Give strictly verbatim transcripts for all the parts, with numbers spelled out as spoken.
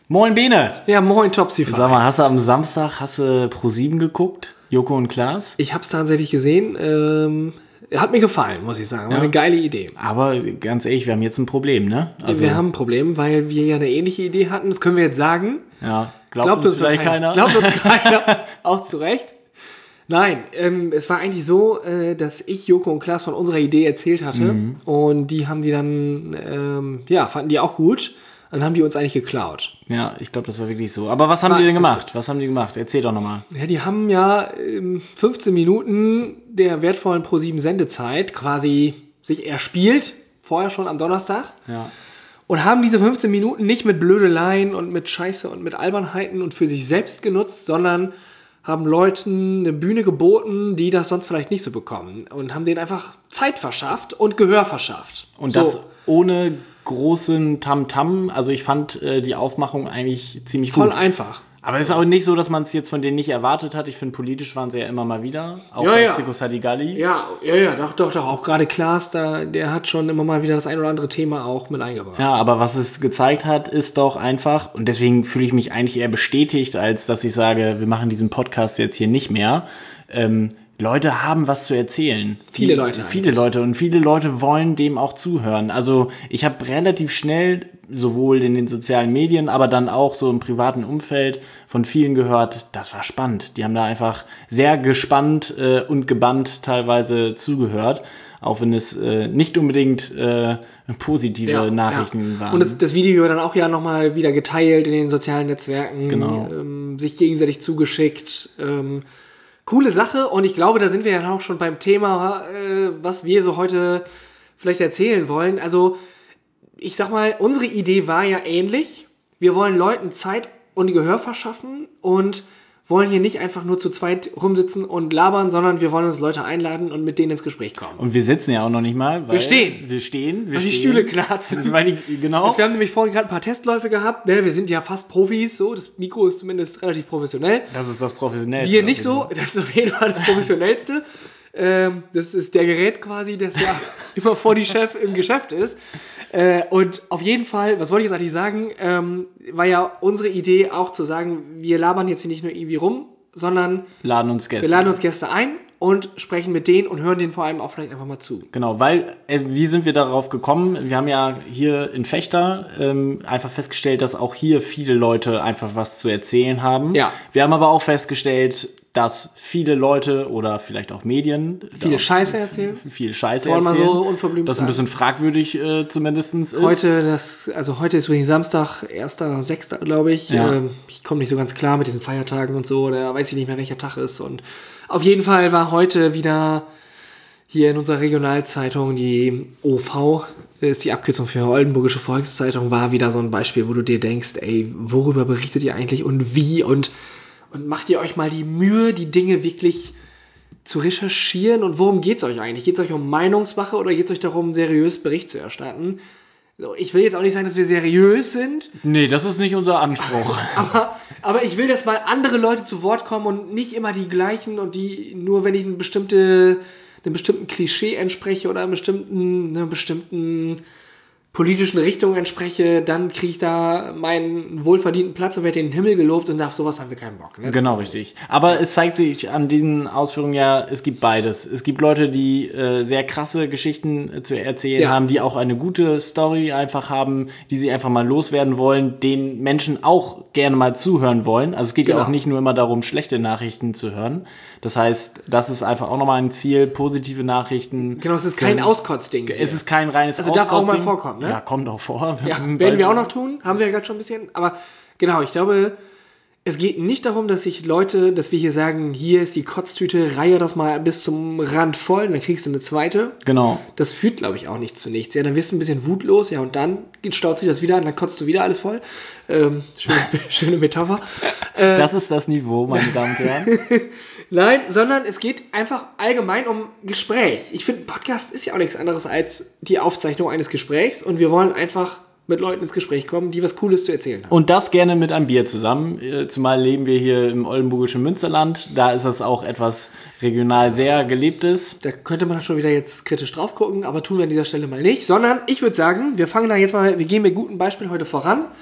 Moin Bene! Ja, moin Topsy. Sag mal, hast du am Samstag hast du ProSieben geguckt? Joko und Klaas? Ich hab's tatsächlich gesehen. Ähm, hat mir gefallen, muss ich sagen. War Ja. eine geile Idee. Aber ganz ehrlich, wir haben jetzt ein Problem, ne? Also, wir haben ein Problem, weil wir ja eine ähnliche Idee hatten. Das können wir jetzt sagen. Ja, glaubt, Glaubt uns uns vielleicht keiner. Glaubt uns keiner. Auch zu Recht. Nein, ähm, es war eigentlich so, äh, dass ich Joko und Klaas von unserer Idee erzählt hatte. Mhm. Und die haben die dann, ähm, ja, fanden die auch gut. Dann haben die uns eigentlich geklaut. Ja, ich glaube, das war wirklich so. Aber was das haben die denn gemacht? Was haben die gemacht? Erzähl doch nochmal. Ja, die haben ja ähm, fünfzehn Minuten der wertvollen ProSieben Sendezeit quasi sich erspielt. Vorher schon am Donnerstag. Ja. Und haben diese fünfzehn Minuten nicht mit Blödeleien und mit Scheiße und mit Albernheiten und für sich selbst genutzt, sondern haben Leuten eine Bühne geboten, die das sonst vielleicht nicht so bekommen. Und haben denen einfach Zeit verschafft und Gehör verschafft. Und so. das ohne großen Tamtam. Also ich fand äh, die Aufmachung eigentlich ziemlich Voll gut. Voll einfach. Aber es ist auch nicht so, dass man es jetzt von denen nicht erwartet hat. Ich finde, politisch waren sie ja immer mal wieder. Auch ja, bei ja. Zirkus Hadigalli. Ja, ja, ja, doch, doch, doch. Auch gerade Klaas, da, der hat schon immer mal wieder das ein oder andere Thema auch mit eingebracht. Ja, aber was es gezeigt hat, ist doch einfach, und deswegen fühle ich mich eigentlich eher bestätigt, als dass ich sage, wir machen diesen Podcast jetzt hier nicht mehr. Ähm, Leute haben was zu erzählen. Viele Leute. Viele Leute. Und viele Leute wollen dem auch zuhören. Also ich habe relativ schnell, sowohl in den sozialen Medien, aber dann auch so im privaten Umfeld von vielen gehört, das war spannend. Die haben da einfach sehr gespannt äh, und gebannt teilweise zugehört. Auch wenn es äh, nicht unbedingt äh, positive ja, Nachrichten ja. waren. Und das, das Video wird dann auch ja nochmal wieder geteilt in den sozialen Netzwerken. Genau. Ähm, sich gegenseitig zugeschickt. Ähm, Coole Sache, und ich glaube, da sind wir ja auch schon beim Thema, äh, was wir so heute vielleicht erzählen wollen. Also, ich sag mal, unsere Idee war ja ähnlich. Wir wollen Leuten Zeit und Gehör verschaffen und wollen hier nicht einfach nur zu zweit rumsitzen und labern, sondern wir wollen uns Leute einladen und mit denen ins Gespräch kommen. Und wir sitzen ja auch noch nicht mal, weil wir stehen. Wir stehen. Wir weil stehen. die Stühle knarzen. Weil die, genau. Also wir haben nämlich vorhin gerade ein paar Testläufe gehabt. Ne? Wir sind ja fast Profis, so. Das Mikro ist zumindest relativ professionell. Das ist das Professionellste. Wir nicht so. Das ist auf jeden Fall das Professionellste. ähm, das ist der Gerät quasi, das ja immer vor die Chef im Geschäft ist. Äh, und auf jeden Fall, was wollte ich jetzt eigentlich sagen, ähm, war ja unsere Idee auch zu sagen, wir labern jetzt hier nicht nur irgendwie rum, sondern laden uns Gäste. wir laden uns Gäste ein und sprechen mit denen und hören denen vor allem auch vielleicht einfach mal zu. Genau, weil, äh, wie sind wir darauf gekommen? Wir haben ja hier in Fechter ähm, einfach festgestellt, dass auch hier viele Leute einfach was zu erzählen haben. Ja. Wir haben aber auch festgestellt, dass viele Leute oder vielleicht auch Medien viele Scheiße erzählen. Viel Scheiße Kann man erzählen. mal so unverblümt das ein bisschen fragwürdig äh, zumindest ist. Heute, das, also heute ist übrigens Samstag, erster sechster glaube ich. Ja. Ähm, ich komme nicht so ganz klar mit diesen Feiertagen und so, da weiß ich nicht mehr, welcher Tag ist. Und auf jeden Fall war heute wieder hier in unserer Regionalzeitung, die O V, ist die Abkürzung für Oldenburgische Volkszeitung, war wieder so ein Beispiel, wo du dir denkst, ey, worüber berichtet ihr eigentlich und wie und Und macht ihr euch mal die Mühe, die Dinge wirklich zu recherchieren? Und worum geht es euch eigentlich? Geht es euch um Meinungsmache oder geht es euch darum, seriös Bericht zu erstatten? So, ich will jetzt auch nicht sagen, dass wir seriös sind. Nee, das ist nicht unser Anspruch. aber, aber ich will, dass mal andere Leute zu Wort kommen und nicht immer die gleichen und die, nur wenn ich eine bestimmte, einem bestimmten Klischee entspreche oder einem bestimmten, einer bestimmten politischen Richtung entspreche, dann kriege ich da meinen wohlverdienten Platz und werde in den Himmel gelobt und auf sowas haben wir keinen Bock. Ne? Genau, richtig. Aber es zeigt sich an diesen Ausführungen ja, es gibt beides. Es gibt Leute, die äh, sehr krasse Geschichten äh, zu erzählen ja. haben, die auch eine gute Story einfach haben, die sie einfach mal loswerden wollen, den Menschen auch gerne mal zuhören wollen. Also es geht genau. ja auch nicht nur immer darum, schlechte Nachrichten zu hören. Das heißt, das ist einfach auch nochmal ein Ziel, positive Nachrichten. Genau, es ist kein Auskotzding. Es ist kein reines Also darf auch mal vorkommen, ne? Ja, kommt auch vor. Ja, werden wir auch noch tun, haben wir ja gerade schon ein bisschen. Aber genau, ich glaube, es geht nicht darum, dass sich Leute, dass wir hier sagen, hier ist die Kotztüte, reihe das mal bis zum Rand voll, dann kriegst du eine zweite. Genau. Das führt, glaube ich, auch nicht zu nichts. Ja, dann wirst du ein bisschen wutlos, ja, und dann staut sich das wieder an, dann kotzt du wieder alles voll. Ähm, schöne, schöne Metapher. Äh, das ist das Niveau, meine Damen und Herren. Nein, sondern es geht einfach allgemein um Gespräch. Ich finde, Podcast ist ja auch nichts anderes als die Aufzeichnung eines Gesprächs und wir wollen einfach mit Leuten ins Gespräch kommen, die was Cooles zu erzählen haben. Und das gerne mit einem Bier zusammen. Zumal leben wir hier im oldenburgischen Münsterland. Da ist das auch etwas regional sehr gelebtes. Da könnte man schon wieder jetzt kritisch drauf gucken, aber tun wir an dieser Stelle mal nicht. Sondern ich würde sagen, wir fangen da jetzt mal, wir gehen mit gutem Beispiel heute voran.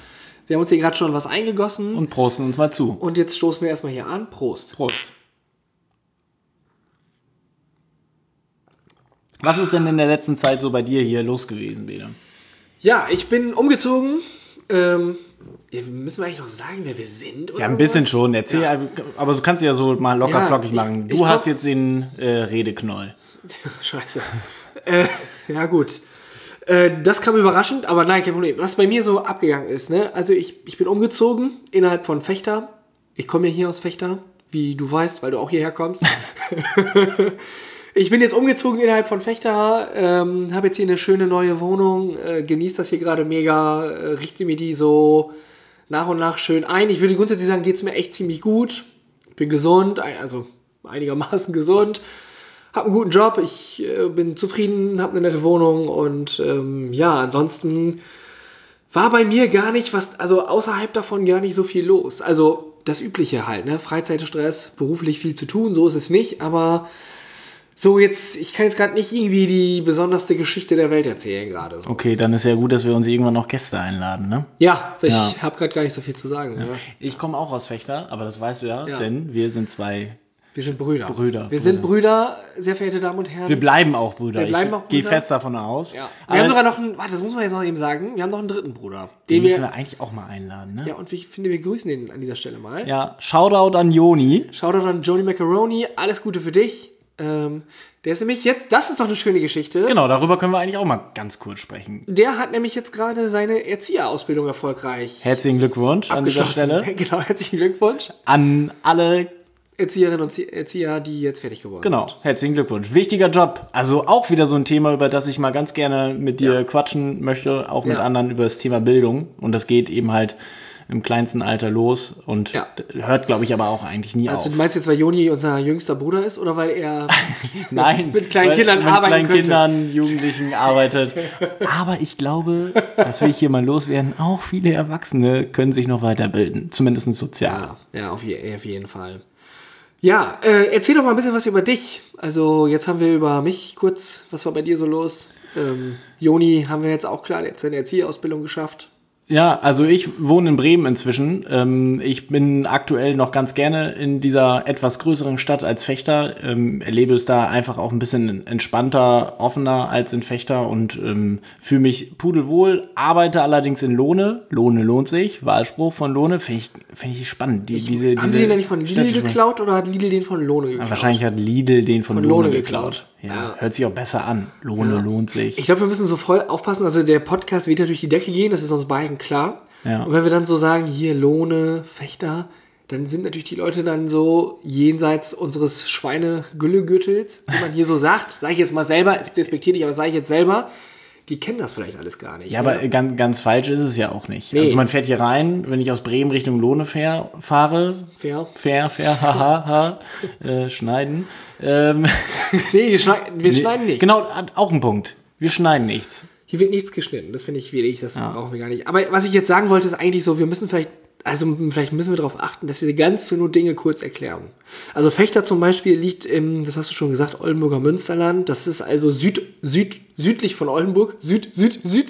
Wir haben uns hier gerade schon was eingegossen. Und prosten uns mal zu. Und jetzt stoßen wir erstmal hier an. Prost. Prost. Was ist denn in der letzten Zeit so bei dir hier los gewesen, Bede? Ja, ich bin umgezogen. Ähm, müssen wir eigentlich noch sagen, wer wir sind? Oder ja, ein bisschen sowas? schon. Erzähl, ja. Aber du kannst ja so mal locker Ja, flockig ich- machen. Du ich hast komm- jetzt den äh, Redeknoll. Scheiße. äh, ja, gut. Äh, das kam überraschend, aber nein, kein Problem. Was bei mir so abgegangen ist, ne? Also ich, ich bin umgezogen innerhalb von Vechta. Ich komme ja hier aus Vechta, wie du weißt, weil du auch hierher kommst. Ich bin jetzt umgezogen innerhalb von Vechta, ähm, habe jetzt hier eine schöne neue Wohnung, äh, genieße das hier gerade mega, äh, richte mir die so nach und nach schön ein. Ich würde grundsätzlich sagen, geht es mir echt ziemlich gut. Ich bin gesund, ein- also einigermaßen gesund. Hab einen guten Job, ich äh, bin zufrieden, habe eine nette Wohnung und ähm, ja, ansonsten war bei mir gar nicht was, also außerhalb davon gar nicht so viel los. Also das Übliche halt, ne? Freizeitstress, beruflich viel zu tun, so ist es nicht, aber so jetzt, ich kann jetzt gerade nicht irgendwie die besonderste Geschichte der Welt erzählen gerade. So. Okay, dann ist ja gut, dass wir uns irgendwann noch Gäste einladen, ne? Ja, ich Ja. habe gerade gar nicht so viel zu sagen. Ja. Ich komme auch aus Vechta, aber das weißt du ja, Ja. denn wir sind zwei. Wir sind Brüder. Brüder, Wir sind Brüder, sehr verehrte Damen und Herren. Wir bleiben auch Brüder. Wir bleiben ich auch gehe Brüder. fest davon aus. ja. Wir Aber haben sogar noch einen, warte, das muss man jetzt noch eben sagen, wir haben noch einen dritten Bruder. den Den müssen wir, wir eigentlich auch mal einladen, ne? ja, und ich finde, wir grüßen den an dieser Stelle mal. Ja, Shoutout an Joni. Shoutout an Joni Macaroni, alles Gute für dich. Ähm, der ist nämlich jetzt, das ist doch eine schöne Geschichte. Genau, darüber können wir eigentlich auch mal ganz kurz sprechen. Der hat nämlich jetzt gerade seine Erzieherausbildung erfolgreich Herzlichen Glückwunsch an dieser abgeschlossen. Stelle. Genau, herzlichen Glückwunsch. An alle, Erzieherinnen und Zie- Erzieher, die jetzt fertig geworden genau, sind. herzlichen Glückwunsch. Wichtiger Job. Also auch wieder so ein Thema, über das ich mal ganz gerne mit dir Ja. quatschen möchte, auch mit Ja. anderen über das Thema Bildung. Und das geht eben halt im kleinsten Alter los und Ja. hört, glaube ich, aber auch eigentlich nie Also du auf. meinst jetzt, weil Joni unser jüngster Bruder ist oder weil er Nein, mit kleinen weil- Kindern mit arbeiten kleinen könnte? Kindern, Jugendlichen arbeitet. Aber ich glaube, das will ich hier mal loswerden, auch viele Erwachsene können sich noch weiterbilden, zumindest sozial. Ja, ja auf, je, auf jeden Fall. Ja, äh, erzähl doch mal ein bisschen was über dich. Also jetzt haben wir über mich kurz, was war bei dir so los? Ähm, Joni haben wir jetzt auch klar, der hat seine Erzieherausbildung geschafft. Ja, also ich wohne in Bremen inzwischen. Ähm, ich bin aktuell noch ganz gerne in dieser etwas größeren Stadt als Vechta. Ähm, erlebe es da einfach auch ein bisschen entspannter, offener als in Vechta und ähm, fühle mich pudelwohl, arbeite allerdings in Lohne. Lohne lohnt sich, Wahlspruch von Lohne, finde ich, find ich spannend. Die, diese, haben diese sie den denn nicht von Lidl städtische- geklaut oder hat Lidl den von Lohne geklaut? Wahrscheinlich hat Lidl den von, Von Lohne, Lohne geklaut. geklaut. Ja, Ja. hört sich auch besser an. Lohne Ja. lohnt sich. Ich glaube, wir müssen so voll aufpassen. Also der Podcast wird ja durch die Decke gehen, das ist uns beiden klar. Ja. Und wenn wir dann so sagen, hier Lohne, Vechta, dann sind natürlich die Leute dann so jenseits unseres Schweinegüllegürtels, wie man hier so sagt, sage ich jetzt mal selber, ist despektierlich, aber sage ich jetzt selber, die kennen das vielleicht alles gar nicht. Ja, ne? aber ganz, ganz falsch ist es ja auch nicht. Nee. Also man fährt hier rein, wenn ich aus Bremen Richtung Lohne fair, fahre, Fair. fair, fair, haha, ha, äh, schneiden. Ähm, Nee, wir, schneiden, wir schneiden nicht. Genau, hat auch ein Punkt. Wir schneiden nichts. Hier wird nichts geschnitten, das finde ich schwierig, das brauchen wir gar nicht. Aber was ich jetzt sagen wollte, ist eigentlich so, wir müssen vielleicht, also vielleicht müssen wir darauf achten, dass wir ganz so nur Dinge kurz erklären. Also Vechta zum Beispiel liegt im, das hast du schon gesagt, Oldenburger Münsterland. Das ist also süd, süd, südlich von Oldenburg. Süd, süd, süd.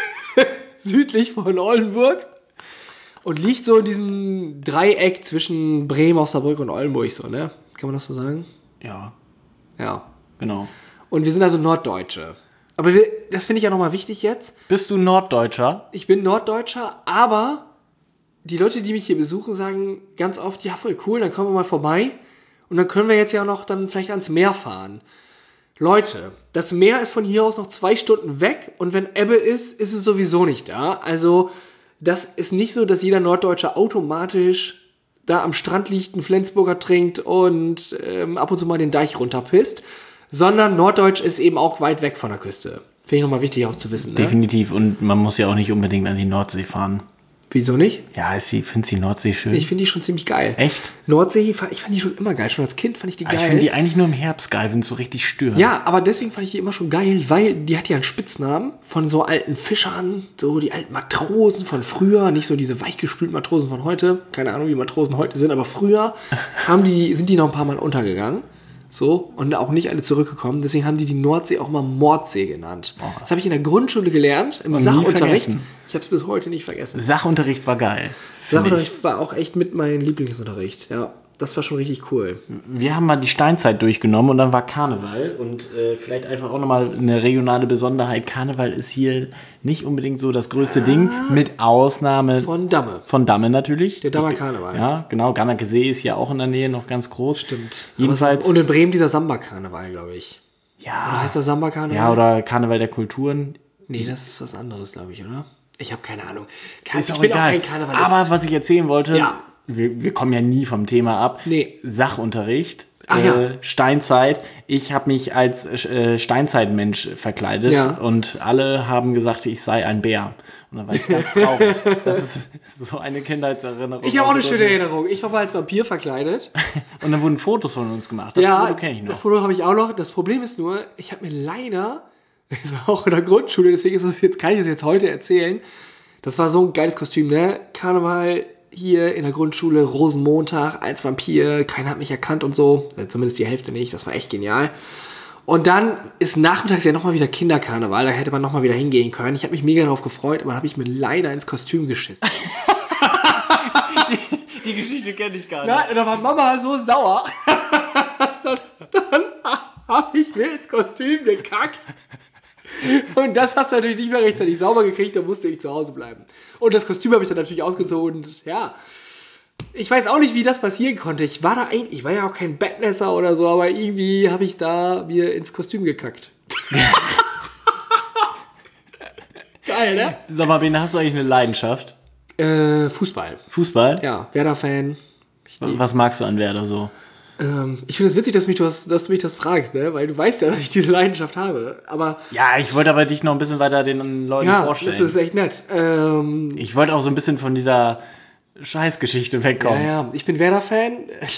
südlich von Oldenburg. Und liegt so in diesem Dreieck zwischen Bremen, Osnabrück und Oldenburg so, ne? Kann man das so sagen? Ja, Ja. genau. Und wir sind also Norddeutsche. Aber wir, das finde ich ja nochmal wichtig jetzt. Bist du Norddeutscher? Ich bin Norddeutscher, aber die Leute, die mich hier besuchen, sagen ganz oft, ja, voll cool, dann kommen wir mal vorbei. Und dann können wir jetzt ja noch dann vielleicht ans Meer fahren. Leute, das Meer ist von hier aus noch zwei Stunden weg und wenn Ebbe ist, ist es sowieso nicht da. Also das ist nicht so, dass jeder Norddeutsche automatisch da am Strand liegt, einen Flensburger trinkt und ähm, ab und zu mal den Deich runterpisst, sondern Norddeutsch ist eben auch weit weg von der Küste. Finde ich nochmal wichtig auch zu wissen. Ne? Definitiv. Und man muss ja auch nicht unbedingt an die Nordsee fahren. Wieso nicht? Ja, ist die, findest du die Nordsee schön? Ich finde die schon ziemlich geil. Echt? Nordsee, ich fand die schon immer geil. Schon als Kind fand ich die Aber geil. ich finde die eigentlich nur im Herbst geil, wenn es so richtig stört. Ja, aber deswegen fand ich die immer schon geil, weil die hat ja einen Spitznamen von so alten Fischern, so die alten Matrosen von früher, nicht so diese weichgespülten Matrosen von heute. Keine Ahnung, wie Matrosen heute sind, aber früher haben die, sind die noch ein paar Mal untergegangen. So, und auch nicht alle zurückgekommen. Deswegen haben die die Nordsee auch mal Mordsee genannt. Oh. Das habe ich in der Grundschule gelernt, im und Sachunterricht. Ich habe es bis heute nicht vergessen. Sachunterricht war geil. Sachunterricht war auch echt mit meinem Lieblingsunterricht, ja. Das war schon richtig cool. Wir haben mal die Steinzeit durchgenommen und dann war Karneval. Und äh, vielleicht einfach auch nochmal eine regionale Besonderheit. Karneval ist hier nicht unbedingt so das größte ah, Ding, mit Ausnahme von Damme. Von Damme natürlich. Der Dammer Karneval. Ja, genau. Garnacke See ist ja auch in der Nähe noch ganz groß. Stimmt. Jedenfalls. So, und in Bremen dieser Samba-Karneval, glaube ich. Ja. Oder heißt der Samba-Karneval? Ja, oder Karneval der Kulturen. Nee, das ist was anderes, glaube ich, oder? Ich habe keine Ahnung. Ist ich bin egal. auch kein Karnevalist. Aber was ich erzählen wollte... Ja. Wir, wir kommen ja nie vom Thema ab. Nee. Sachunterricht, Ach, äh, ja. Steinzeit. Ich habe mich als äh, Steinzeitmensch verkleidet ja. und alle haben gesagt, ich sei ein Bär. Und dann war ich ganz traurig. Das ist so eine Kindheitserinnerung. Ich habe auch eine schöne Erinnerung. Ich war mal als Vampir verkleidet. Und dann wurden Fotos von uns gemacht. Das ja, Foto kenne ich noch. Das Foto habe ich auch noch. Das Problem ist nur, ich habe mir leider, das war auch in der Grundschule, deswegen ist das jetzt, kann ich das jetzt heute erzählen. Das war so ein geiles Kostüm, ne? Karneval hier in der Grundschule, Rosenmontag als Vampir, keiner hat mich erkannt und so, zumindest die Hälfte nicht, das war echt genial. Und dann ist nachmittags ja nochmal wieder Kinderkarneval, da hätte man nochmal wieder hingehen können. Ich habe mich mega darauf gefreut, aber dann habe ich mir leider ins Kostüm geschissen. die, die Geschichte kenne ich gar nicht. Nein, und da war Mama so sauer. dann dann habe ich mir ins Kostüm gekackt. Und das hast du natürlich nicht mehr rechtzeitig sauber gekriegt, da musste ich zu Hause bleiben. Und das Kostüm habe ich dann natürlich ausgezogen. Und ja, ich weiß auch nicht, wie das passieren konnte. Ich war da eigentlich, ich war ja auch kein Bettnässer oder so, aber irgendwie habe ich da mir ins Kostüm gekackt. Geil, ne? Sag mal, wen hast du eigentlich eine Leidenschaft? Äh, Fußball. Fußball? Ja, Werder-Fan. Was magst du an Werder so? Ähm, ich finde es witzig, dass, mich, du hast, dass du mich das fragst, ne? Weil du weißt ja, dass ich diese Leidenschaft habe. Aber ja, ich wollte aber dich noch ein bisschen weiter den Leuten ja, vorstellen. Ja, das ist echt nett. Ähm, ich wollte auch so ein bisschen von dieser Scheißgeschichte wegkommen. Ja, ja, ich bin Werder-Fan.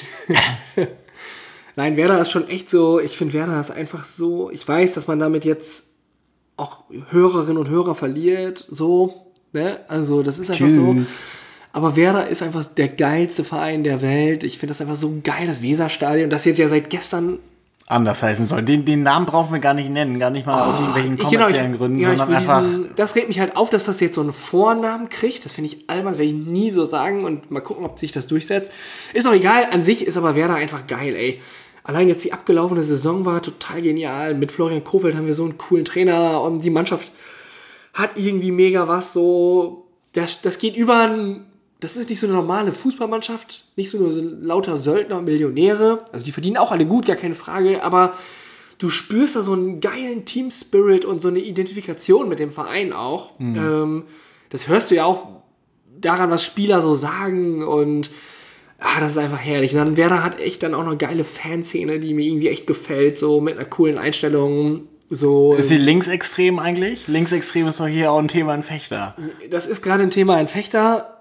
Nein, Werder ist schon echt so, ich finde Werder ist einfach so, ich weiß, dass man damit jetzt auch Hörerinnen und Hörer verliert, so, ne? Also das ist einfach Tschüss. so. Aber Werder ist einfach der geilste Verein der Welt. Ich finde das einfach so geil, das Weserstadion, das jetzt ja seit gestern anders heißen soll. Den, den Namen brauchen wir gar nicht nennen, gar nicht mal oh, aus irgendwelchen kommerziellen ich, genau, ich, Gründen, ja, sondern einfach... Diesen, das regt mich halt auf, dass das jetzt so einen Vornamen kriegt. Das finde ich albern, das werde ich nie so sagen und mal gucken, ob sich das durchsetzt. Ist auch egal, an sich ist aber Werder einfach geil, ey. Allein jetzt die abgelaufene Saison war total genial. Mit Florian Kohfeldt haben wir so einen coolen Trainer und die Mannschaft hat irgendwie mega was so... Das, das geht über ein... Das ist nicht so eine normale Fußballmannschaft, nicht so nur so lauter Söldner und Millionäre. Also die verdienen auch alle gut, gar keine Frage, aber du spürst da so einen geilen Team-Spirit und so eine Identifikation mit dem Verein auch. Mhm. Ähm, das hörst du ja auch daran, was Spieler so sagen und ah, das ist einfach herrlich. Und dann Werder hat echt dann auch eine geile Fanszene, die mir irgendwie echt gefällt, so mit einer coolen Einstellung. So, ist sie linksextrem eigentlich? Linksextrem ist doch hier auch ein Thema in Fechter. Das ist gerade ein Thema in Fechter.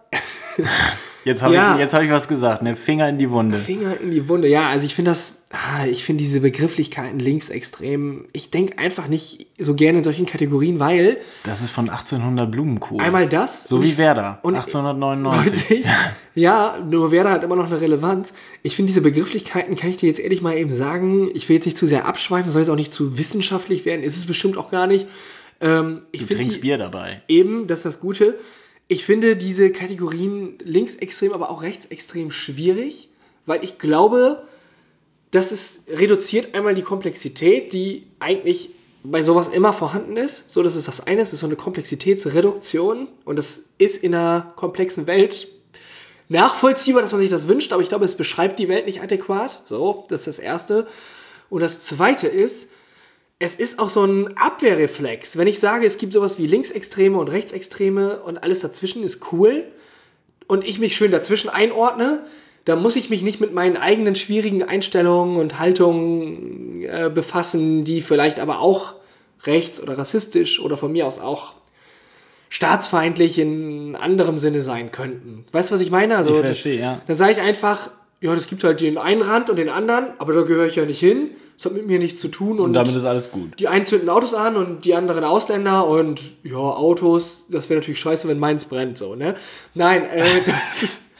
Jetzt habe ja. ich, jetzt hab ich was gesagt, ne? Finger in die Wunde. Finger in die Wunde, ja, also ich finde das, ah, ich finde diese Begrifflichkeiten linksextrem, ich denke einfach nicht so gerne in solchen Kategorien, weil... Das ist von achtzehnhundert Blumenkohl. Einmal das. So wie Werder, und achtzehnhundertneunundneunzig. Ja, nur Werder hat immer noch eine Relevanz. Ich finde diese Begrifflichkeiten, kann ich dir jetzt ehrlich mal eben sagen, ich will jetzt nicht zu sehr abschweifen, soll jetzt auch nicht zu wissenschaftlich werden, ist es bestimmt auch gar nicht. Ähm, ich du trinkst die, Bier dabei. Eben, das ist das Gute. Ich finde diese Kategorien linksextrem, aber auch rechtsextrem schwierig, weil ich glaube, dass es reduziert einmal die Komplexität, die eigentlich bei sowas immer vorhanden ist. So, das ist das eine, es ist so eine Komplexitätsreduktion und das ist in einer komplexen Welt nachvollziehbar, dass man sich das wünscht, aber ich glaube, es beschreibt die Welt nicht adäquat. So, das ist das Erste. Und das Zweite ist, es ist auch so ein Abwehrreflex. Wenn ich sage, es gibt sowas wie Linksextreme und Rechtsextreme und alles dazwischen ist cool und ich mich schön dazwischen einordne, dann muss ich mich nicht mit meinen eigenen schwierigen Einstellungen und Haltungen äh, befassen, die vielleicht aber auch rechts oder rassistisch oder von mir aus auch staatsfeindlich in anderem Sinne sein könnten. Weißt du, was ich meine? Also, ich verstehe, ja. Dann sage ich einfach, ja, das gibt halt den einen Rand und den anderen, aber da gehöre ich ja nicht hin. Das hat mit mir nichts zu tun. Und, und damit ist alles gut. Die einen zünden Autos an und die anderen Ausländer und ja, Autos, das wäre natürlich scheiße, wenn meins brennt, so, ne? Nein, äh, das ist...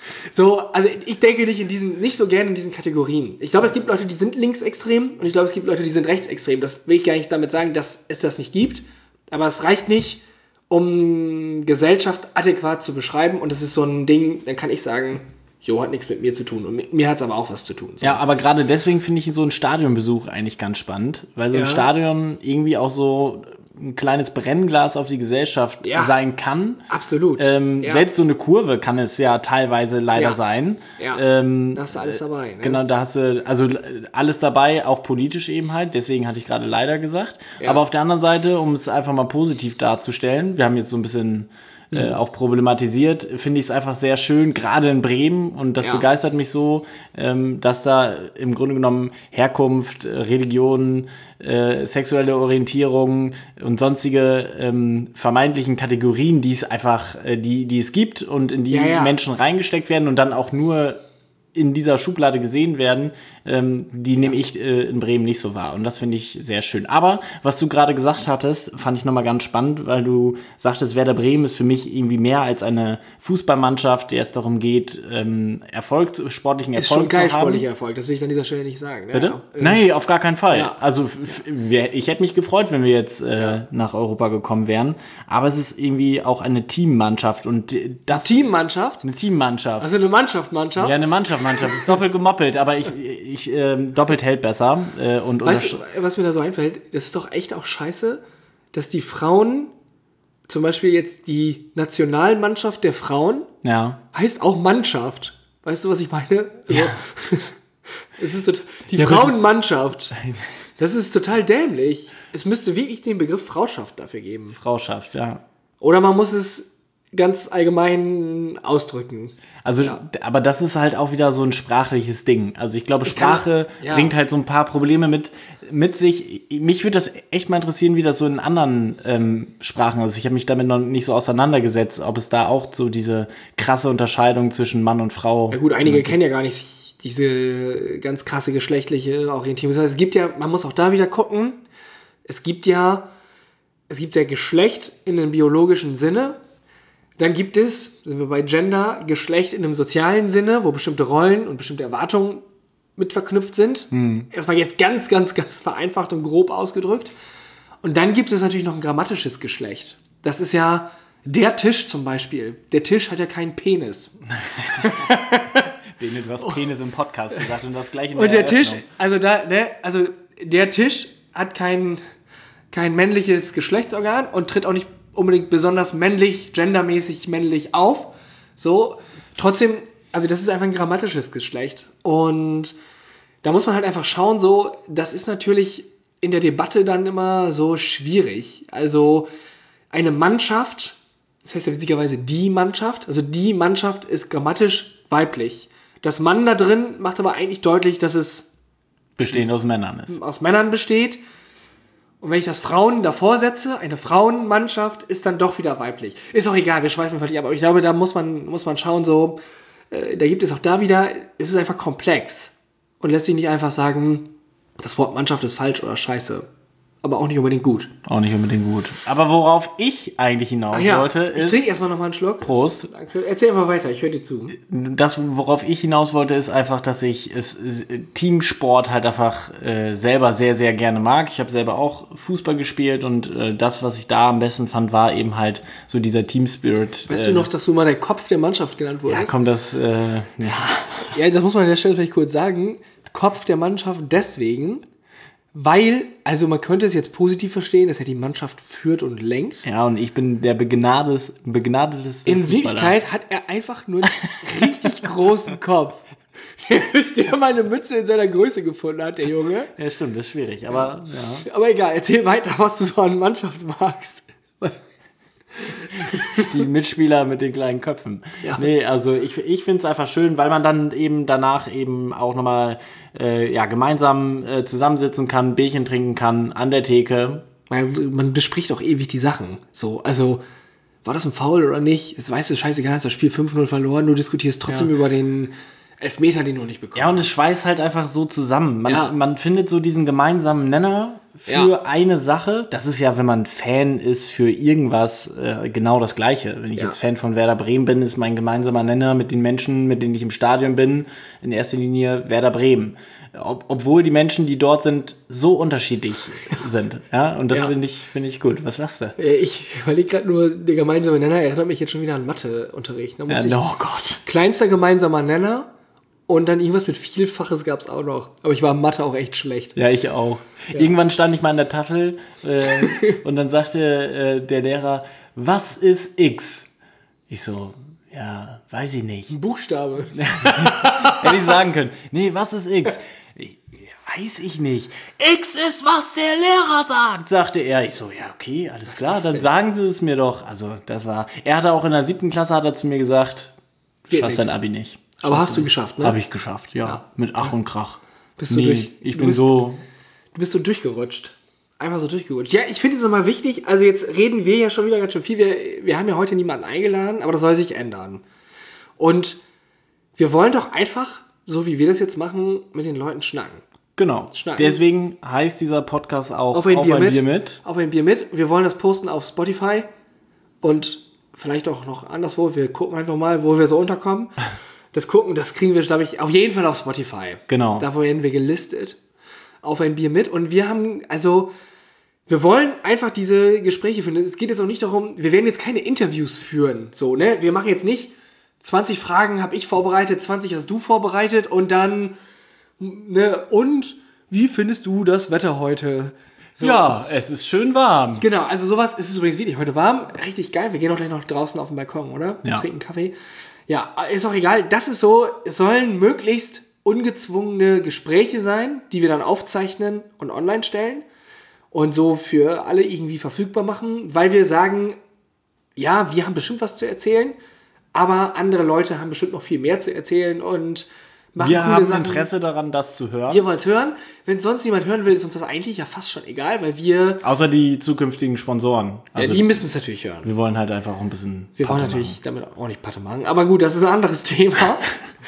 So, also ich denke nicht in diesen, nicht so gerne in diesen Kategorien. Ich glaube, es gibt Leute, die sind linksextrem und ich glaube, es gibt Leute, die sind rechtsextrem. Das will ich gar nicht damit sagen, dass es das nicht gibt. Aber es reicht nicht, um Gesellschaft adäquat zu beschreiben. Und das ist so ein Ding, dann kann ich sagen, jo, hat nichts mit mir zu tun. Und mit mir hat es aber auch was zu tun. So. Ja, aber gerade deswegen finde ich so einen Stadionbesuch eigentlich ganz spannend. Weil so ein Ja. Stadion irgendwie auch so ein kleines Brennglas auf die Gesellschaft Ja. sein kann. Absolut. Ähm, ja. Selbst so eine Kurve kann es ja teilweise leider Ja. sein. Ja. Ähm, Da hast du alles dabei. Ne? Genau, da hast du also alles dabei, auch politisch eben halt. Deswegen hatte ich gerade leider gesagt. Ja. Aber auf der anderen Seite, um es einfach mal positiv darzustellen, wir haben jetzt so ein bisschen äh, auch problematisiert, finde ich es einfach sehr schön, gerade in Bremen. Und das Ja. begeistert mich so, ähm, dass da im Grunde genommen Herkunft, äh, Religion, äh, sexuelle Orientierung und sonstige ähm, vermeintlichen Kategorien, die es einfach, äh, die, die es gibt und in die Ja, ja. Menschen reingesteckt werden und dann auch nur in dieser Schublade gesehen werden, ähm, die nehme ich äh, in Bremen nicht so wahr. Und das finde ich sehr schön. Aber was du gerade gesagt hattest, fand ich nochmal ganz spannend, weil du sagtest, Werder Bremen ist für mich irgendwie mehr als eine Fußballmannschaft, der es darum geht, ähm, Erfolg, zu- sportlichen Ist Erfolg schon kein zu haben. sportlicher Erfolg, das will ich an dieser Stelle nicht sagen. Ne? Bitte? Ja, äh, Nein, auf gar keinen Fall. Ja. Also f- f- wir- ich hätte mich gefreut, wenn wir jetzt äh, Ja. nach Europa gekommen wären. Aber es ist irgendwie auch eine Teammannschaft. Und äh, das Teammannschaft? eine Teammannschaft. Also eine Mannschaft, Mannschaft? Ja, eine Mannschaft, Mannschaft. Ist doppelt gemoppelt, aber ich, ich ähm, doppelt hält besser. Äh, und Weißt du, untersch- was mir da so einfällt? Das ist doch echt auch scheiße, dass die Frauen, zum Beispiel jetzt die Nationalmannschaft der Frauen, ja. heißt auch Mannschaft. Weißt du, was ich meine? Also, es ist tot- die Ja, aber Frauenmannschaft. Das ist total dämlich. Es müsste wirklich den Begriff Frauschaft dafür geben. Frauschaft, ja. Oder man muss es ganz allgemein ausdrücken. Also, Ja. d- aber das ist halt auch wieder so ein sprachliches Ding. Also ich glaube, Ich kann- Sprache ja. bringt halt so ein paar Probleme mit, mit sich. Mich würde das echt mal interessieren, wie das so in anderen ähm, Sprachen ist. Ich habe mich damit noch nicht so auseinandergesetzt, ob es da auch so diese krasse Unterscheidung zwischen Mann und Frau. Ja gut, einige kennen ja gar nicht diese ganz krasse geschlechtliche Orientierung. Das heißt, es gibt ja, man muss auch da wieder gucken, es gibt ja, es gibt ja Geschlecht in einem biologischen Sinne, dann gibt es, sind wir bei Gender, Geschlecht in einem sozialen Sinne, wo bestimmte Rollen und bestimmte Erwartungen mit verknüpft sind. Erstmal jetzt ganz, ganz, ganz vereinfacht und grob ausgedrückt. Und dann gibt es natürlich noch ein grammatisches Geschlecht. Das ist ja der Tisch zum Beispiel. Der Tisch hat ja keinen Penis. Bene, du hast Penis im Podcast gesagt und das gleich in Und der Eröffnung. Tisch, also da, ne, also der Tisch hat kein, kein männliches Geschlechtsorgan und tritt auch nicht unbedingt besonders männlich, gendermäßig männlich auf. So, trotzdem, also das ist einfach ein grammatisches Geschlecht. Und da muss man halt einfach schauen, so, das ist natürlich in der Debatte dann immer so schwierig. Also eine Mannschaft, das heißt ja witzigerweise die Mannschaft, also die Mannschaft ist grammatisch weiblich. Das Mann da drin macht aber eigentlich deutlich, dass es Bestehend aus Männern ist. aus Männern besteht. Und wenn ich das Frauen davor setze, eine Frauenmannschaft ist dann doch wieder weiblich. Ist auch egal, wir schweifen völlig ab. Aber ich glaube, da muss man, muss man schauen, so, äh, da gibt es auch da wieder, es ist einfach komplex. Und lässt sich nicht einfach sagen, das Wort Mannschaft ist falsch oder scheiße. Aber auch nicht unbedingt gut. Auch nicht unbedingt gut. Aber worauf ich eigentlich hinaus Ach ja, wollte, ich ist... trinke erstmal nochmal einen Schluck. Prost. Danke. Erzähl einfach weiter, ich höre dir zu. Das, worauf ich hinaus wollte, ist einfach, dass ich es, es, Teamsport halt einfach äh, selber sehr, sehr gerne mag. Ich habe selber auch Fußball gespielt und äh, das, was ich da am besten fand, war eben halt so dieser Team-Spirit. Weißt äh, du noch, dass du mal der Kopf der Mannschaft genannt wurdest? Ja, komm, das... Äh, ja. Ja, das muss man an der Stelle vielleicht kurz sagen. Kopf der Mannschaft deswegen, weil, also man könnte es jetzt positiv verstehen, dass er die Mannschaft führt und lenkt. ja, und ich bin der begnadetes, begnadeteste In Fußballer. Wirklichkeit hat er einfach nur einen richtig großen Kopf. Bis der mal eine Mütze in seiner Größe gefunden hat, der Junge. Ja, stimmt, das ist schwierig, aber ja. Aber egal, erzähl weiter, was du so an Mannschaft magst. Die Mitspieler mit den kleinen Köpfen. Ja. Nee, also ich, ich finde es einfach schön, weil man dann eben danach eben auch nochmal äh, ja, gemeinsam äh, zusammensitzen kann, Bierchen trinken kann, an der Theke. Man, man bespricht auch ewig die Sachen. So, also, war das ein Foul oder nicht? Es weißt du, scheißegal, hast das Spiel fünf null verloren, du diskutierst trotzdem Ja. über den Elfmeter, den du nicht bekommst. Ja, und es schweißt halt einfach so zusammen. Man, Ja. man findet so diesen gemeinsamen Nenner, für Ja. eine Sache. Das ist ja, wenn man Fan ist für irgendwas, äh, genau das Gleiche. Wenn ich Ja. jetzt Fan von Werder Bremen bin, ist mein gemeinsamer Nenner mit den Menschen, mit denen ich im Stadion bin, in erster Linie Werder Bremen. Ob, obwohl die Menschen, die dort sind, so unterschiedlich sind. Ja? Und das Ja. finde ich, finde ich gut. Was lachst du? Äh, Ich überlege gerade nur, der gemeinsame Nenner erinnert mich jetzt schon wieder an Matheunterricht. Da Ja, musste ich, oh Gott. kleinster gemeinsamer Nenner und dann irgendwas mit Vielfaches gab es auch noch. Aber ich war in Mathe auch echt schlecht. Ja, ich auch. Irgendwann stand ich mal an der Tafel äh, und dann sagte äh, der Lehrer, was ist X? Ich so, ja, weiß ich nicht. Ein Buchstabe. Hätte ich sagen können. Nee, was ist X? Weiß ich nicht. X ist, was der Lehrer sagt, sagte er. Ich so, ja, okay, alles klar, das dann denn? sagen Sie es mir doch. Also, das war, er hatte auch in der siebten Klasse, hat er zu mir gesagt, Geht schaffst dein nix. Abi nicht. Aber Schaffst hast du geschafft, ne? Habe ich geschafft, ja. Ja. Mit Ach und Krach. Bist du nee, durch- ich du bin bist- so, Du bist so durchgerutscht. Einfach so durchgerutscht. Ja, ich finde es immer wichtig, also jetzt reden wir ja schon wieder ganz schön viel. Wir, wir haben ja heute niemanden eingeladen, aber das soll sich ändern. Und wir wollen doch einfach, so wie wir das jetzt machen, mit den Leuten schnacken. genau. Schnacken. Deswegen heißt dieser Podcast auch Auf ein, Bier, mit. Bier mit. Auf ein Bier mit. Wir wollen das posten auf Spotify und vielleicht auch noch anderswo. Wir gucken einfach mal, wo wir so unterkommen. Das gucken, das kriegen wir, glaube ich, auf jeden Fall auf Spotify. Genau. Da werden wir gelistet. Auf ein Bier mit. Und wir haben, also, wir wollen einfach diese Gespräche führen. Es geht jetzt auch nicht darum, wir werden jetzt keine Interviews führen. So, ne? Wir machen jetzt nicht zwanzig Fragen habe ich vorbereitet, zwanzig hast du vorbereitet und dann, ne, und wie findest du das Wetter heute? So. Ja, es ist schön warm. Genau, also sowas ist es übrigens wirklich heute warm. Richtig geil. Wir gehen auch gleich noch draußen auf den Balkon, oder? Ja. Trinken Kaffee. Ja, ist auch egal. Das ist so, es sollen möglichst ungezwungene Gespräche sein, die wir dann aufzeichnen und online stellen und so für alle irgendwie verfügbar machen, weil wir sagen, ja, wir haben bestimmt was zu erzählen, aber andere Leute haben bestimmt noch viel mehr zu erzählen und machen Wir coole haben Sachen. Interesse daran, das zu hören. Wir wollen es hören. Wenn sonst niemand hören will, ist uns das eigentlich ja fast schon egal, weil wir, Außer die zukünftigen Sponsoren. Also ja, die müssen es natürlich hören. wir wollen halt einfach auch ein bisschen Wir wollen Patte natürlich damit auch nicht Patte machen. Aber gut, das ist ein anderes Thema.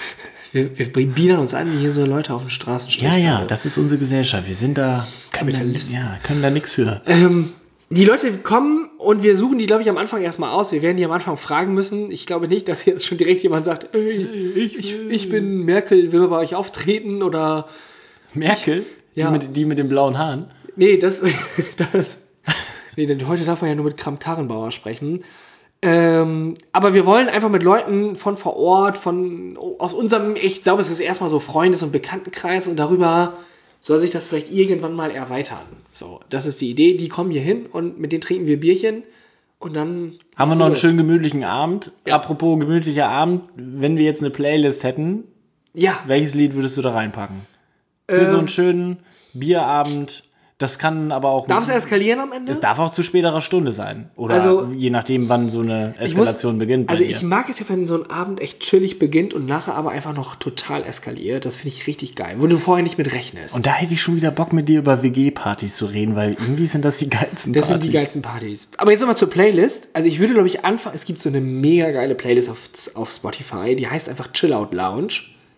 wir, wir biedern uns an, wie hier so Leute auf den Straßen machen. Ja, ja, das ist unsere Gesellschaft. Wir sind da Kapitalisten. Ja, können da nichts für. Ähm, die Leute kommen und wir suchen die, glaube ich, am Anfang erstmal aus. Wir werden die am Anfang fragen müssen. Ich glaube nicht, dass jetzt schon direkt jemand sagt, ey, ich, ich bin Merkel, will bei euch auftreten oder... Merkel? Ja. Die, mit, die mit den blauen Haaren? Nee, das... das nee, denn heute darf man ja nur mit Kramp-Karrenbauer sprechen. Ähm, aber wir wollen einfach mit Leuten von vor Ort, von aus unserem, ich glaube, es ist erstmal so Freundes- und Bekanntenkreis und darüber soll sich das vielleicht irgendwann mal erweitern. So, das ist die Idee. Die kommen hier hin und mit denen trinken wir Bierchen und dann... Haben wir noch einen los. schönen gemütlichen Abend? Ja. Apropos gemütlicher Abend, wenn wir jetzt eine Playlist hätten, Ja, welches Lied würdest du da reinpacken? Für so einen schönen Bierabend. Das kann aber auch... darf es eskalieren am Ende? Es darf auch zu späterer Stunde sein. Oder Also, je nachdem, wann so eine Ich muss- Eskalation beginnt. bei Also dir. ich mag es ja, wenn so ein Abend echt chillig beginnt und nachher aber einfach noch total eskaliert. Das finde ich richtig geil, wo du vorher nicht mit rechnest. Und da hätte ich schon wieder Bock, mit dir über W G-Partys zu reden, weil irgendwie sind das die geilsten Das Partys. sind die geilsten Partys. Aber jetzt nochmal zur Playlist. Also ich würde, glaube ich, anfangen, es gibt so eine mega geile Playlist auf, auf Spotify, die heißt einfach Chill Out Lounge.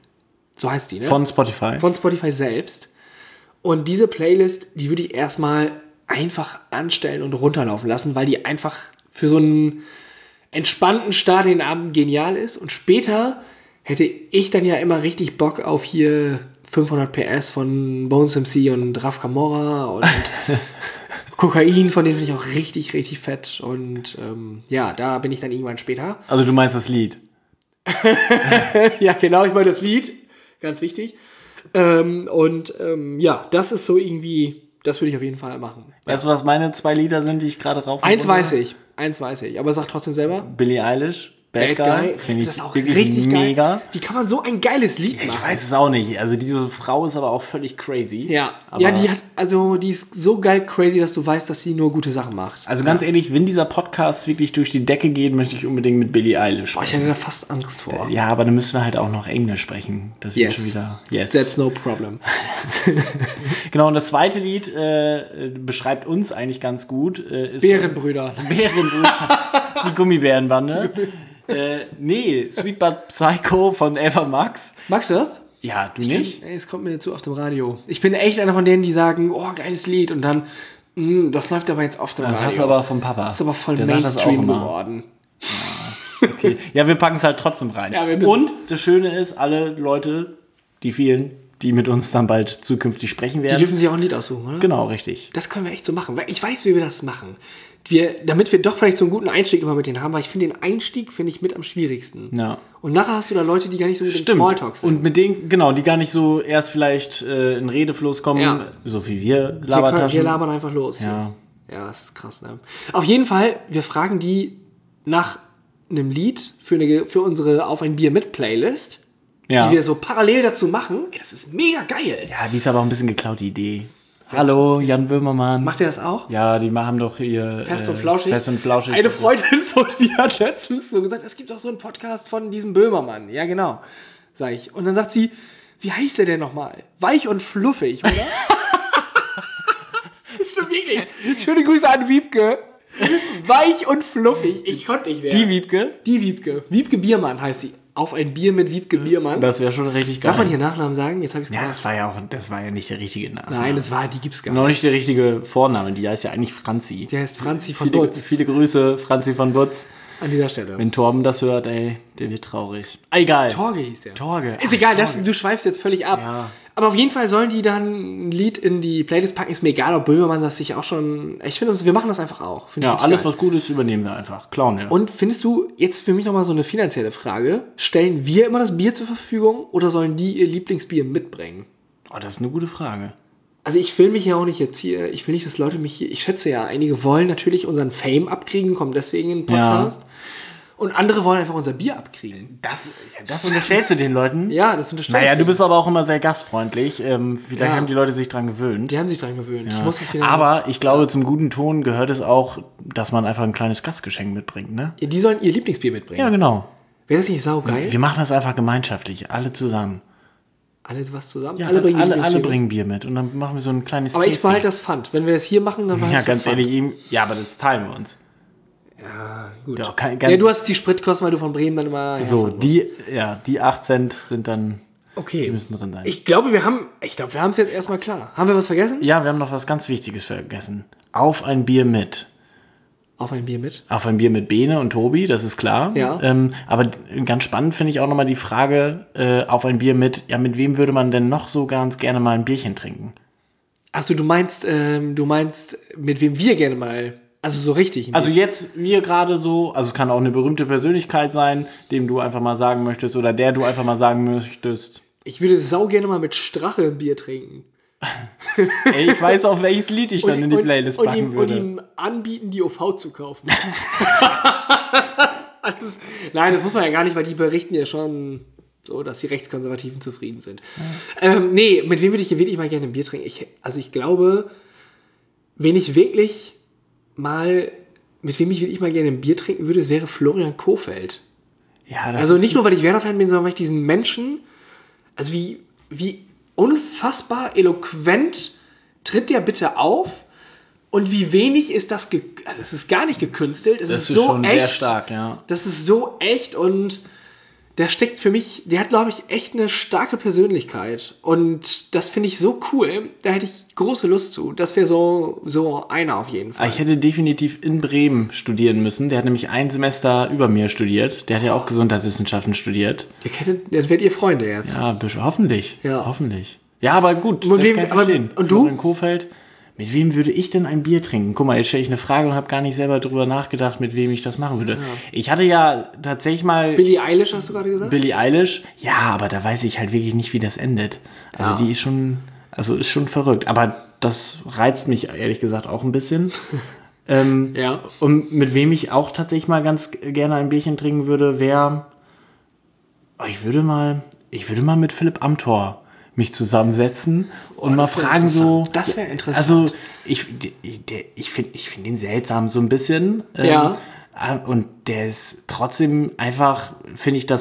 So heißt die, ne? Von Spotify. Von Spotify selbst. Und diese Playlist, die würde ich erstmal einfach anstellen und runterlaufen lassen, weil die einfach für so einen entspannten Start in den Abend genial ist. Und später hätte ich dann ja immer richtig Bock auf hier fünfhundert P S von Bones M C und Raf Camora und Kokain, von denen finde ich auch richtig, richtig fett. Und ähm, ja, da bin ich dann irgendwann später. Also du meinst das Lied. Ja, genau, ich meine das Lied. Ganz wichtig. Ähm, und ähm, ja, das ist so irgendwie, das würde ich auf jeden Fall machen. Weißt du, was meine zwei Lieder sind, die ich gerade rauf und Eins runter- weiß ich, eins weiß ich, aber sag trotzdem selber. Billie Eilish, Bad, Guy, finde ich das ist auch wirklich richtig mega. geil. Wie kann man so ein geiles Lied Ich machen? weiß es auch nicht. Also diese Frau ist aber auch völlig crazy. Ja, aber ja, die hat, also die ist so geil crazy, dass du weißt, dass sie nur gute Sachen macht. Also ganz ehrlich, wenn dieser Podcast wirklich durch die Decke geht, möchte ich unbedingt mit Billie Eilish Boah, ich sprechen. hatte da fast Angst vor. Ja, aber dann müssen wir halt auch noch Englisch sprechen. Das wird Yes. schon wieder. Yes. That's no problem. Genau, und das zweite Lied äh, beschreibt uns eigentlich ganz gut. Äh, ist Bärenbrüder. Bärenbrüder. Die Gummibärenbande. äh, nee, Sweet But Psycho von Ava Max. Magst du das? Ja, du Ich nicht? Bin, ey, es kommt mir zu auf dem Radio. Ich bin echt einer von denen, die sagen, oh, geiles Lied. Und dann, mh, das läuft aber jetzt auf dem Das Radio. hast du aber vom Papa. Das ist aber voll Der sagt das auch Mainstream immer. geworden. Okay. Ja, wir packen es halt trotzdem rein. Ja, wir müssen- Und das Schöne ist, alle Leute, die vielen, die mit uns dann bald zukünftig sprechen Die werden. dürfen sich auch ein Lied aussuchen, oder? Genau, richtig. Das können wir echt so machen. Weil ich weiß, wie wir das machen. Wir, damit wir doch vielleicht so einen guten Einstieg immer mit denen haben, weil ich finde, den Einstieg finde ich mit am schwierigsten. Ja. Und nachher hast du da Leute, die gar nicht so gut im Stimmt. Smalltalk sind. Und mit denen, genau, die gar nicht so erst vielleicht äh, in Redefluss kommen, Ja. so wie wir wir, Labertaschen. wir labern einfach los. Ja. Ja, das ist krass, ne? Auf jeden Fall, wir fragen die nach einem Lied für, eine, für unsere Auf ein Bier mit Playlist, Ja. die wir so parallel dazu machen. Ey, das ist mega geil. Ja, die ist aber auch ein bisschen geklaut, die Idee. Hallo, Jan Böhmermann. Macht ihr das auch? Ja, die machen doch hier... Fest äh, und flauschig. Fest und flauschig. Eine Freundin von mir hat letztens so gesagt, es gibt doch so einen Podcast von diesem Böhmermann. Ja, genau, sag ich. Und dann sagt sie, wie heißt der denn nochmal? Weich und fluffig, oder? Stimmt wirklich. Schöne Grüße an Wiebke. Weich und fluffig. Ich konnte nicht mehr. Die Wiebke? Die Wiebke. Wiebke Biermann heißt sie. Auf ein Bier mit Wiebke Biermann. Das wäre schon richtig geil. Darf man hier Nachnamen sagen? Jetzt habe ich es Ja, das war ja auch, das war ja nicht der richtige Name. Nein, das war, die gibt's gar Noch nicht. nicht der richtige Vorname, die heißt ja eigentlich Franzi. Die heißt Franzi von Viele, Butz. viele Grüße, Franzi von Butz. An dieser Stelle. Wenn Torben das hört, ey, der wird traurig. Ah, egal. Torge hieß der. Torge. Ist egal, das, du schweifst jetzt völlig ab. Ja. Aber auf jeden Fall sollen die dann ein Lied in die Playlist packen. Ist mir egal, ob Böhmermann das sich auch schon... Ich finde, wir machen das einfach auch. Finde ich Ja, richtig alles, geil. was gut ist, übernehmen wir einfach. Klauen wir. Und findest du, jetzt für mich nochmal so eine finanzielle Frage, stellen wir immer das Bier zur Verfügung oder sollen die ihr Lieblingsbier mitbringen? Oh, das ist eine gute Frage. Also ich will mich ja auch nicht jetzt hier, ich will nicht, dass Leute mich hier, ich schätze ja, einige wollen natürlich unseren Fame abkriegen, kommen deswegen in den Podcast. Und andere wollen einfach unser Bier abkriegen. Das, ja, das unterstellst du den Leuten? Ja, das unterstelle Naja, ich du denen. bist aber auch immer sehr gastfreundlich. Ähm, vielleicht Ja. haben die Leute sich dran gewöhnt. Die haben sich dran gewöhnt. Ich Ja. muss das wieder... Aber ich glaube, zum guten Ton gehört es auch, dass man einfach ein kleines Gastgeschenk mitbringt, ne? Ja, die sollen ihr Lieblingsbier mitbringen. Ja, genau. Wäre das nicht saugeil? Wir machen das einfach gemeinschaftlich, alle zusammen. Alle was zusammen? Ja, alle bringen ihr alle, alle Lieblingsbier bringen Bier mit und dann machen wir so ein kleines mit. Aber ich Tasting. behalte das Pfand. Wenn wir das hier machen, dann behalte Ja, ich das ganz Pfand. ehrlich, ihm- ja, aber das teilen wir uns. Ja, gut. Ja, kein- Ja, du hast die Spritkosten, weil du von Bremen dann immer So, herfahren die, ja, die acht Cent sind dann, musst. Okay. die müssen drin sein. Ich glaube, wir haben, ich glaube, wir haben es jetzt erstmal klar. Haben wir was vergessen? ja, wir haben noch was ganz Wichtiges vergessen. Auf ein Bier mit. Auf ein Bier mit. Auf ein Bier mit Bene und Tobi, das ist klar. Ja. Ähm, aber ganz spannend finde ich auch nochmal die Frage, äh, auf ein Bier mit, ja, mit wem würde man denn noch so ganz gerne mal ein Bierchen trinken? Achso, du meinst, ähm, du meinst, mit wem wir gerne mal, also so richtig. ein Also Bier- jetzt wir gerade so, also es kann auch eine berühmte Persönlichkeit sein, dem du einfach mal sagen möchtest oder der du einfach mal sagen möchtest, ich würde sau gerne mal mit Strache ein Bier trinken. ey, ich weiß auch, welches Lied ich dann in die Playlist und, packen ihm, würde. und ihm anbieten, die O V zu kaufen. Alles, nein, das muss man ja gar nicht, weil die berichten ja schon so, dass die Rechtskonservativen zufrieden sind. Ja. Ähm, nee, mit wem würde ich wirklich mal gerne ein Bier trinken? Ich, also ich glaube, wen ich wirklich mal, mit wem ich wirklich mal gerne ein Bier trinken würde, es wäre Florian Kohfeldt. Ja, das Also ist- nicht nur, weil ich Werder-Fan bin, sondern weil ich diesen Menschen, also wie, wie unfassbar eloquent tritt der bitte auf und wie wenig ist das, ge also es ist gar nicht gekünstelt, es das ist, ist so schon echt. sehr stark, ja. Das ist so echt und der steckt für mich, der hat, glaube ich, echt eine starke Persönlichkeit. Und das finde ich so cool. Da hätte ich große Lust zu. Das wäre so, so einer auf jeden Fall. Ich hätte definitiv in Bremen studieren müssen. Der hat nämlich ein Semester über mir studiert. Der hat ja auch Gesundheitswissenschaften studiert. Ihr kennt, dann werdet ihr Freunde jetzt. Ja, bisch- hoffentlich. Ja. Hoffentlich. Ja, aber gut, Und das wem- kann ich aber- verstehen. und du? Florian Kohfeldt. Mit wem würde ich denn ein Bier trinken? Guck mal, jetzt stelle ich eine Frage und habe gar nicht selber drüber nachgedacht, mit wem ich das machen würde. Ich hatte ja tatsächlich mal Billie Eilish hast du gerade gesagt? Billie Eilish. Ja, aber da weiß ich halt wirklich nicht, wie das endet. Also Ja. die ist schon, also ist schon verrückt. Aber das reizt mich ehrlich gesagt auch ein bisschen. ähm, Ja. Und mit wem ich auch tatsächlich mal ganz gerne ein Bierchen trinken würde, wäre, oh, ich würde mal, ich würde mal mit Philipp Amthor mich zusammensetzen und mal das wär fragen so. interessant. Das wär interessant. Also ich, der, ich finde, ich finde ihn seltsam so ein bisschen. Ähm, Ja. und der ist trotzdem einfach, finde ich das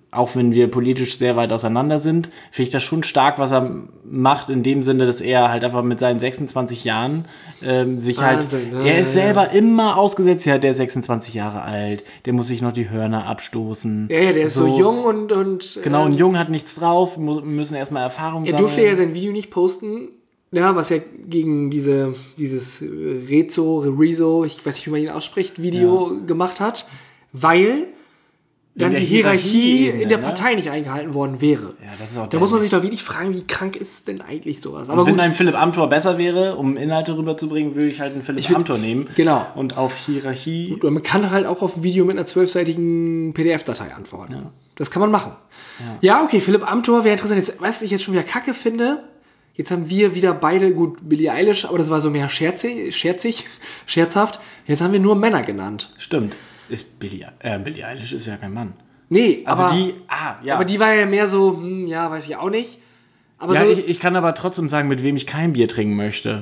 auch wenn wir politisch sehr weit auseinander sind, finde ich das schon stark, was er macht, in dem Sinne, dass er halt einfach mit seinen sechsundzwanzig Jahren ähm, sich Wahnsinn, halt, ne? er ist selber immer ausgesetzt, ja, der ist sechsundzwanzig Jahre alt, der muss sich noch die Hörner abstoßen. Ja, ja, der ist so, so jung und... und genau, ähm, ein Jung hat nichts drauf, mu- müssen erstmal Erfahrung er sammeln. durfte ja sein Video nicht posten, ja, was ja gegen diese, dieses Rezo, Rezo, ich weiß nicht, wie man ihn ausspricht, Video ja. gemacht hat, weil... dann die Hierarchie in der Partei ne? nicht eingehalten worden wäre. Ja, das ist auch da muss man sich doch wirklich fragen, wie krank ist denn eigentlich sowas? Aber wenn gut. ein Philipp Amthor besser wäre, um Inhalte rüberzubringen, würde ich halt einen Philipp Amthor nehmen. Genau. Und auf Hierarchie... Und man kann halt auch auf ein Video mit einer zwölfseitigen P D F-Datei antworten. Ja. Das kann man machen. Ja, ja okay, Philipp Amthor wäre interessant. Jetzt, was ich jetzt schon wieder kacke finde, jetzt haben wir wieder beide, gut, Billie Eilish, aber das war so mehr scherzig, scherzig scherzhaft. Jetzt haben wir nur Männer genannt. Stimmt. Ist Billie, äh, Billie Eilish ist ja kein Mann. Nee, also aber, die, ah, ja. aber die war ja mehr so, hm, ja, weiß ich auch nicht. Aber ja, so, ich, ich kann aber trotzdem sagen, mit wem ich kein Bier trinken möchte.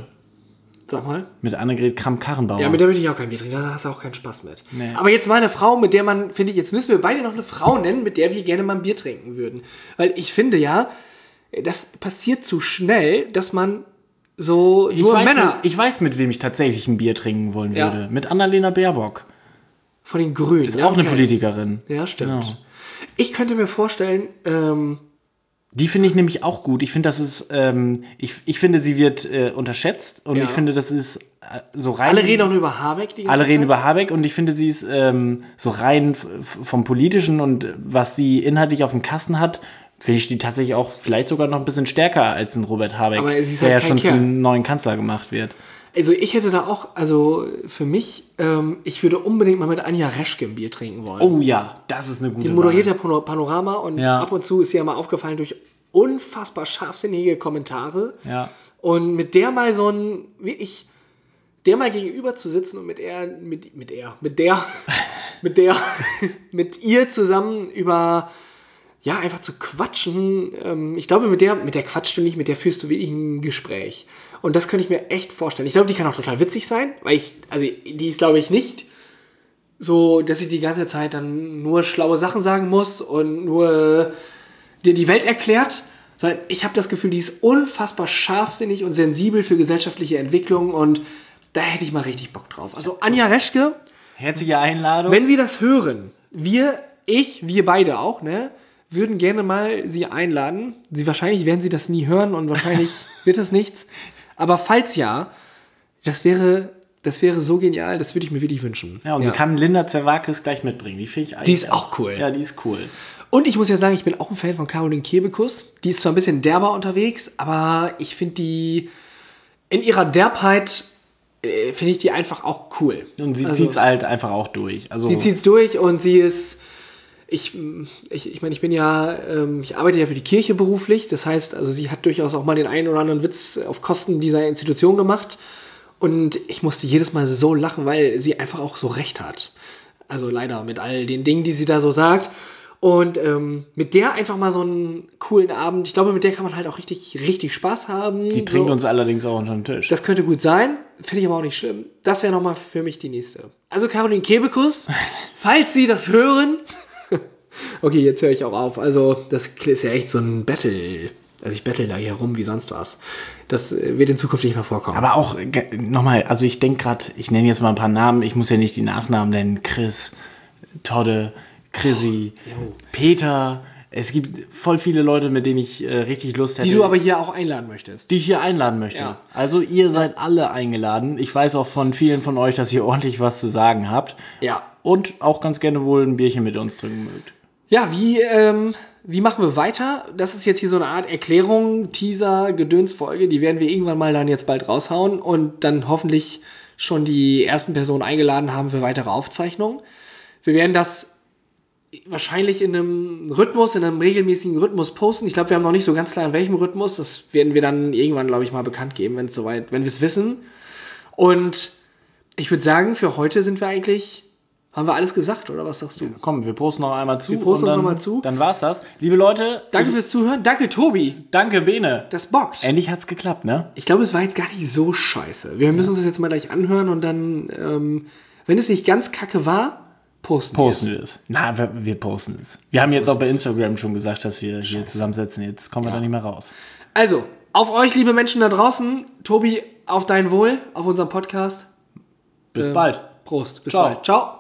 Sag mal. Mit Annegret Kramp-Karrenbauer. Ja, mit der würde ich auch kein Bier trinken, da hast du auch keinen Spaß mit. Nee. Aber jetzt mal eine Frau, mit der man, finde ich, jetzt müssen wir beide noch eine Frau nennen, mit der wir gerne mal ein Bier trinken würden. Weil ich finde ja, das passiert zu schnell, dass man so ich nur weiß, Männer... Mit, ich weiß, mit wem ich tatsächlich ein Bier trinken wollen ja. würde. Mit Annalena Baerbock. Von den Grünen. Ist ja, auch okay. eine Politikerin. Ja, stimmt. Genau. Ich könnte mir vorstellen, ähm, die finde ich nämlich auch gut. Ich finde, das ist, ähm, ich, ich finde, sie wird äh, unterschätzt und ja. ich finde, das ist äh, so rein. Alle reden auch nur über Habeck die ganze Alle reden Zeit. über Habeck und ich finde, sie ist ähm, so rein f- vom Politischen und was sie inhaltlich auf dem Kasten hat, finde ich die tatsächlich auch vielleicht sogar noch ein bisschen stärker als ein Robert Habeck, aber sie ist der halt ja schon Kerl. zum neuen Kanzler gemacht wird. Also ich hätte da auch, also für mich, ähm, ich würde unbedingt mal mit Anja Reschke ein Bier trinken wollen. Oh ja, das ist eine gute Die moderiert ja Panorama und ja. ab und zu ist sie ja mal aufgefallen durch unfassbar scharfsinnige Kommentare. Ja. Und mit der mal so ein, wirklich, der mal gegenüber zu sitzen und mit er, mit, mit er, mit der, mit der, mit ihr zusammen über... ja, einfach zu quatschen. Ähm, ich glaube, mit der, mit der quatschst du nicht, mit der führst du wirklich ein Gespräch. Und das könnte ich mir echt vorstellen. Ich glaube, die kann auch total witzig sein, weil ich, also die ist, glaube ich, nicht so, dass ich die ganze Zeit dann nur schlaue Sachen sagen muss und nur dir die Welt erklärt, sondern ich habe das Gefühl, die ist unfassbar scharfsinnig und sensibel für gesellschaftliche Entwicklung und da hätte ich mal richtig Bock drauf. Also Anja Reschke, herzliche Einladung. Wenn Sie das hören, wir, ich, wir beide auch, ne, würden gerne mal Sie einladen. Sie wahrscheinlich werden Sie das nie hören und wahrscheinlich wird das nichts. Aber falls ja, das wäre, das wäre so genial, das würde ich mir wirklich wünschen. Ja, und ja. sie kann Linda Zerwakis gleich mitbringen. Die finde ich eigentlich. Die ist auch cool. Ja, die ist cool. Und ich muss ja sagen, ich bin auch ein Fan von Caroline Kebekus. Die ist zwar ein bisschen derber unterwegs, aber ich finde die in ihrer Derbheit äh, finde ich die einfach auch cool. Und sie also, zieht es halt einfach auch durch. Also sie zieht es durch und sie ist Ich, ich, ich meine, ich bin ja, ähm, ich arbeite ja für die Kirche beruflich. Das heißt, also sie hat durchaus auch mal den einen oder anderen Witz auf Kosten dieser Institution gemacht. Und ich musste jedes Mal so lachen, weil sie einfach auch so recht hat. Also leider mit all den Dingen, die sie da so sagt. Und ähm, mit der einfach mal so einen coolen Abend. Ich glaube, mit der kann man halt auch richtig, richtig Spaß haben. Die trinkt so. uns allerdings auch unter den Tisch. Das könnte gut sein. Finde ich aber auch nicht schlimm. Das wäre nochmal für mich die nächste. Also Caroline Kebekus, falls Sie das hören... Okay, jetzt höre ich auch auf. Also, das ist ja echt so ein Battle. Also, ich battle da hier rum wie sonst was. Das wird in Zukunft nicht mehr vorkommen. Aber auch, nochmal, also ich denke gerade, ich nenne jetzt mal ein paar Namen, ich muss ja nicht die Nachnamen nennen. Chris, Todde, Chrissy, oh, Peter. Es gibt voll viele Leute, mit denen ich äh, richtig Lust hätte. Die du aber hier auch einladen möchtest. Die ich hier einladen möchte. Ja. Also, ihr seid alle eingeladen. Ich weiß auch von vielen von euch, dass ihr ordentlich was zu sagen habt. Ja. Und auch ganz gerne wohl ein Bierchen mit uns trinken mögt. Ja, wie, ähm, wie machen wir weiter? Das ist jetzt hier so eine Art Erklärung, Teaser, Gedönsfolge. Die werden wir irgendwann mal dann jetzt bald raushauen und dann hoffentlich schon die ersten Personen eingeladen haben für weitere Aufzeichnungen. Wir werden das wahrscheinlich in einem Rhythmus, in einem regelmäßigen Rhythmus posten. Ich glaube, wir haben noch nicht so ganz klar, in welchem Rhythmus. Das werden wir dann irgendwann, glaube ich, mal bekannt geben, wenn es soweit, wenn wir es wissen. Und ich würde sagen, für heute sind wir eigentlich... Haben wir alles gesagt, oder was sagst du? Ja, komm, wir posten noch einmal zu. Wir posten und dann, uns noch mal zu. Dann war's das. Liebe Leute. Danke fürs Zuhören. Danke, Tobi. Danke, Bene. Das bockt. Endlich hat's geklappt, ne? Ich glaube, es war jetzt gar nicht so scheiße. Wir müssen uns das jetzt mal gleich anhören und dann, ähm, wenn es nicht ganz kacke war, posten, posten wir es. Na, wir, wir posten es. Wir haben jetzt auch bei Instagram schon gesagt, dass wir hier zusammensetzen. Jetzt kommen wir ja. da nicht mehr raus. Also, auf euch, liebe Menschen da draußen. Tobi, auf dein Wohl, auf unserem Podcast. Bis ähm, bald. Prost. Bis Ciao. bald. Ciao.